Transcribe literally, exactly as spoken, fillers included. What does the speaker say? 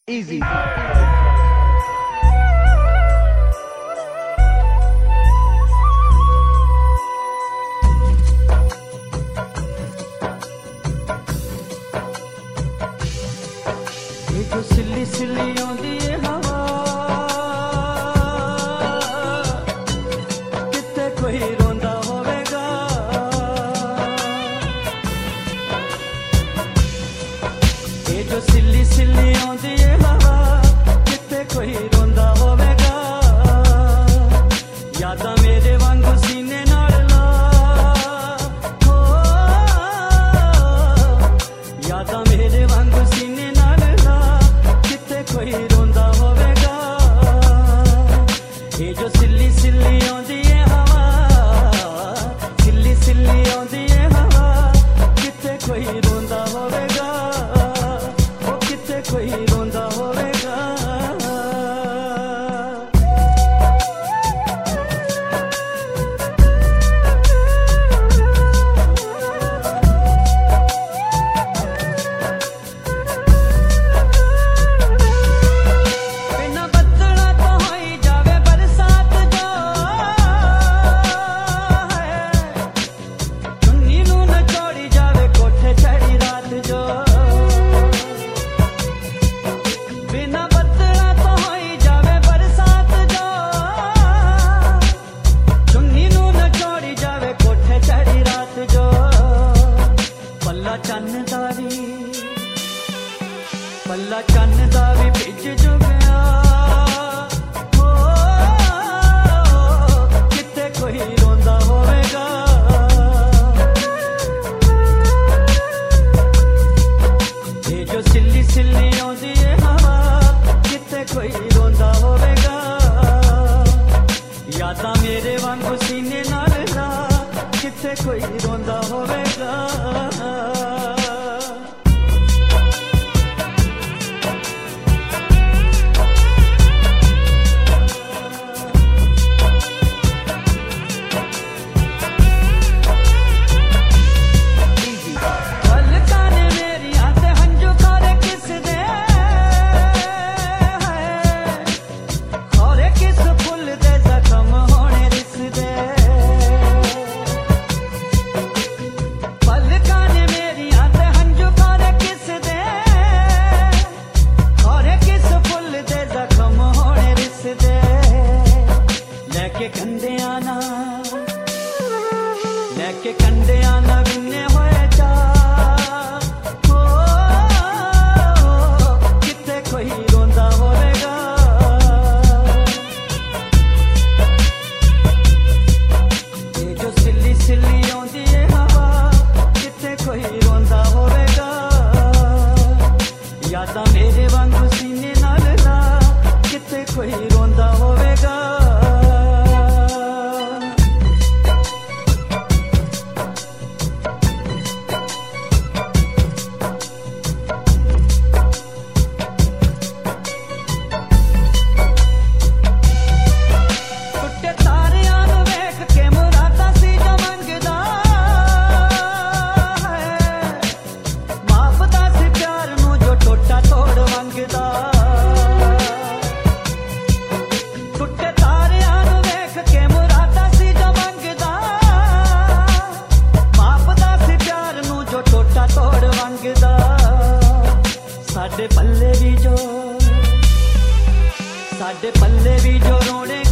Easy. जो सिली सिली आंदी है हवा किते कोई रोंदा होवेगा। ये जो सिली सिली आंदी है हवा किते कोई रोंदा होवेगा। यादां मेरे वांगू सीने नाल ला हो, यादां मेरे वांगू सीने नाल ला कोई रोंदा होवेगा। ये जो सिल्ली सिल्ली आंदी है हवा, सिल्ली सिल्ली आंदी है हवा किते कोई रोंदा होवेगा, ओ किते कोई रोंदा होवेगा। चन्न दा भी पल्ला चन्न दा भी भिज जुगया हो, किते कोई रोंदा होवेगा। ये जो सिल्ली सिल्ली आंदी है हवा किते कोई रोंदा होवेगा। यादां मेरे वांगू सीने नाल ला किते कोई रोंदा होवेगा। लेके कंडिया ना लेके कंडिया ना बिन्ने होए जा हो, किते कोई रोंदा होवेगा। ये जो सिल्ली सिल्ली आंदी है हवा किते कोई रोंदा होवेगा। यादां मेरे वांगू सीने नाल ला किते कोई रोंदा होवेगा। साडे पल्ले भी जो साडे पल्ले भी जो रोने